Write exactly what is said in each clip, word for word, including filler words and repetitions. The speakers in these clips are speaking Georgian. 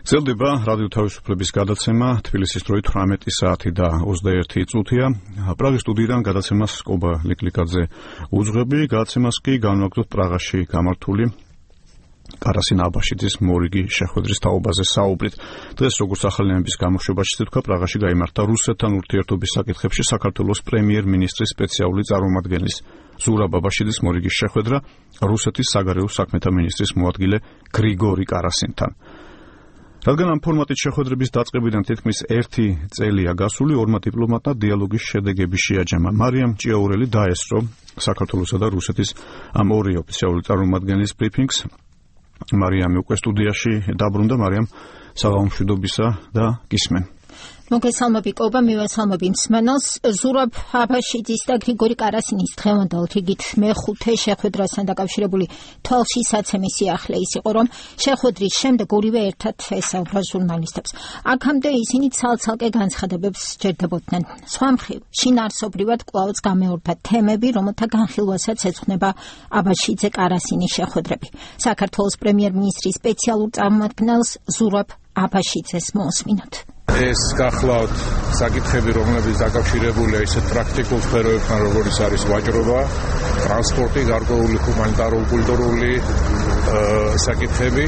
ძლდება რადიო თავისუფლების გადაცემა თბილისის დროით თვრამეტი საათი და ოცდაერთი წუთია. პრაღის სტუდიიდან გადაცემას კობა ლიკლიკაძე უძღვები, გადაცემას კი განვაგრძობთ პრაღაში გამართული კარასინ აბაშიძის მორიგი შეხვედრის თაობაზე საუბრით. დღეს როგორც ახალი ნომერის გამოშვებაში თქვა, პრაღაში გაიმართა რუსეთთან ურთიერთობის საკითხებში საქართველოს პრემიერ-მინისტრის სპეციალური წარმომადგენლის ზურაბ აბაშიძის მორიგი შეხვედრა რუსეთის საგარეო საქმეთა მინისტრის მოადგილე გრიგორი კარასინთან. რადგან ამ ფორმატით შეხვედრების დაწყებიდან თითქმის ერთი წელია გასული, ორმა დიპლომატმა დიალოგის შედეგები შეაჯამა. მარიამ ჭიაურელი დაესწრო საქართველოსა და რუსეთის ამ ორი ოფიციალური წარმომადგენლის ბრიფინგს. მარიამი უკვე სტუდიაში დაბრუნდა. მარიამ, საღამომშვიდობისა და გისმენ. მოგესალმები კობა, მივესალმები მსმენელს. ზურაბ აბაშიძის და გრიგორი კარასინის დღევანდელ რიგით მეხუთე შეხვედრასთან დაკავშირებული თვალშისაცემი სიახლე ის იყო, რომ შეხვედრის შემდეგ ორივე ერთად ესაუბრა ჟურნალისტებს. აქამდე ისინი ცალ-ცალკე განცხადებებს სჯერდებოდნენ. სხვა მხრივ, შინაარსობრივად კვლავაც გამეორდა თემები, რომელთა განხილვასაც ეძღვნება აბაშიძე კარასინის შეხვედრები. საქართველოს პრემიერ-მინისტრის სპეციალურ წარმომადგენელს ზურაბ აბაშიძეს მოусმინოთ. ეს გახლავთ საკითხები, რომლებიც დაკავშირებულია ისეთ პრაქტიკულ სფეროებთან, როგორიც არის ვაჭრობა, ტრანსპორტი, გარკვეული ჰუმანიტარო-კულტურული საკითხები.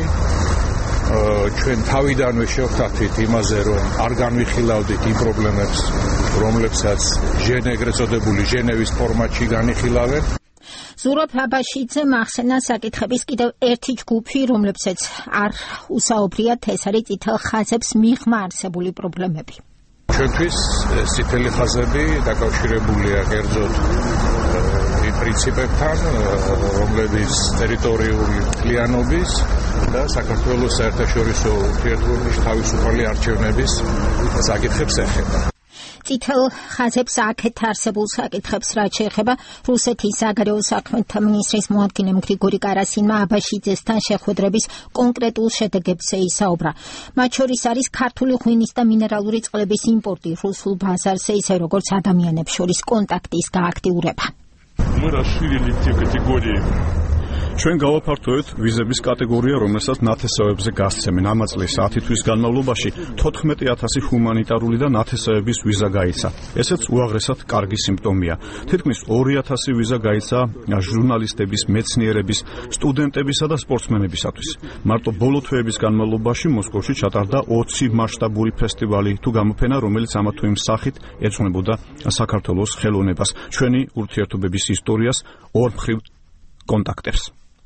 ჩვენ თავიდანვე შევხვდით იმაზე, რომ არ განვიხილავდით იმ პრობლემებს, რომლებსაც ჟენ ეგრეთ წოდებული ჟენევის ფორმატში განიხილავენ. ზურაბ აბაშიძემ ახსენა საკითხების კიდევ ერთი ჯგუფი, რომლებსაც არ უსაუბრიათ, ეს არის წითელ ხაზებს მიღმა არსებული პრობლემები. ჩვენთვის წითელი ხაზები დაკავშირებულია კერძოდ იმ პრინციპებთან, რომლებიც ტერიტორიული მთლიანობის და საქართველოს საერთაშორისო ურთიერთობების თავისუფალი არჩევნების საკითხებს ეხება. წითელ ხაზებს აქეთ არსებულ საკითხებს რაც შეეხება რუსეთის საგარეო საქმეთა მინისტრის მოადგილემ გრიგორი კარასინმა აბაშიძესთან შეხვედრების კონკრეტულ შედეგებზე ისაუბრა. მათ შორის არის ქართული ღვინის და მინერალური წყლების იმპორტი რუსულ ბაზარზე, ისე როგორც ადამიანებს შორის კონტაქტის გააქტიურება. Мы расширили те категории. ჩვენ გავაფართოვეთ ვიზების კატეგორია, რომელსაც ნათესავებზე გასცემენ. ამ წლის ათი თვის განმავლობაში თოთხმეტი ათასი ჰუმანიტარული და ნათესავების ვიზა გაიცა. ესეც უაღრესად კარგი სიმპტომია. თითქმის ორი ათასი ვიზა გაიცა ჟურნალისტების, მეცნიერების, სტუდენტებისა და სპორტსმენებისათვის. მარტო ბოლო თვეების განმავლობაში მოსკოვში ჩატარდა ოცი მასშტაბური ფესტივალი თუ გამოფენა, რომელიც ამა თუ იმ სახით ეძღვნებოდა საქართველოს ხელოვნებას, ჩვენი ურთიერთობების ისტორიას, ორმხრივ კონტაქტებს.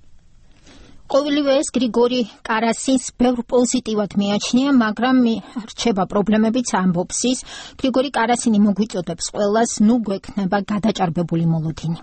ყოველივე ეს გრიგორი კარასინს ბევრ პოზიტივად მიაჩნია, მაგრამ რჩება პრობლემებიც ამბობს ის. გრიგორი კარასინი მოგვიწოდებს ყველას, ნუ გვექნება გადაჭარბებული მოლოდინი.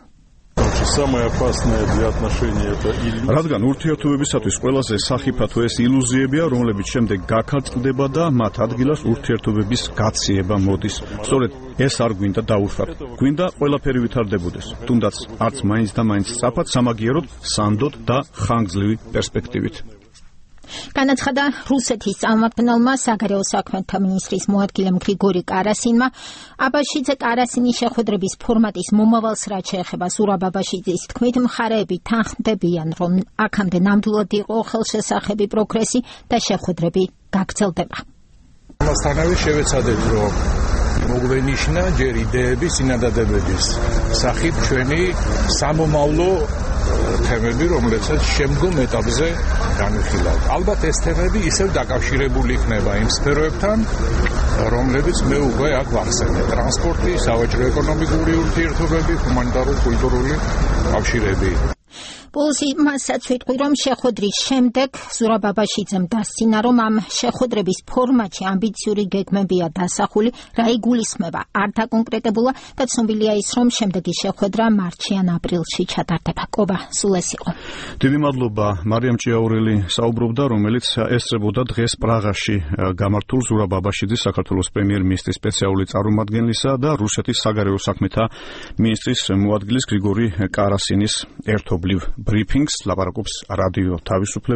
რადგან ურთიერთობებისათვის ყველაზე სახიფათო ეს ილუზიებია, რომლებიც შემდეგ გაქარწყლდება და მათ ადგილას ურთიერთობების გაციება მოდის. სწორედ ეს არ გვინდა დაუშვათ. გვინდა ყველაფერი ვითარდებოდეს, თუნდაც არც მაინც და მაინც სწრაფად, სამაგიეროდ, სანდოდ და ხანგრძლივი პერსპექტივით. განაცხადა რუსეთის წარმომადგენელმა საგარეო საქმეთა მინისტრის მოადგილემ გრიგორი კარასინმა. აბაშიძე კარასინის შეხვედრების ფორმატის მომავალს რაც შეეხება ზურაბ აბაშიძის თქმით, მხარეები თანხმდებიან, რომ აქამდე ნამდვილად იყო ხელშესახები პროგრესი და შეხვედრები გაგრძელდება. ამასთანავე შევეცადეთ, რომ მოგვენიშნა ჯერ იდეების, წინადადებების სახით ჩვენი სამომავლო თემები, რომლებსაც შემდგომ ეტაპზე განვიხილავთ. ალბათ ეს თემები ისევ დაკავშირებული იქნება იმ სფეროებთან, რომლებიც მე უკვე აქ ვახსენე: ტრანსპორტი, სავაჭრო ეკონომიკური ურთიერთობები, ჰუმანიტარო-კულტურული კავშირები. ბოლოს იმასაც ვიტყვი, რომ შეხვედრის შემდეგ ზურაბ აბაშიძემ დასცინა, რომ ამ შეხვედრების ფორმატში ამბიციური გეგმებია დასახული, რა იგულისხმება არ დაკონკრეტებულა და ცნობილია ის, რომ შემდეგი შეხვედრა მარტში ან აპრილში ჩატარდება. კობა, სულ ეს იყო. დიდი მადლობა. მარიამ ჭიაურელი საუბრობდა, რომელიც ესწრებოდა დღეს პრაღაში გამართულ ზურაბ აბაშიძის საქართველოს პრემიერ-მინისტრის სპეციალური წარმომადგენლისა და რუსეთის საგარეო საქმეთა მინისტრის მოადგილის გრიგორი კარასინის ერთობლივ ბრიფინგს. ლაპარაკობს რადიო თავისუფლება.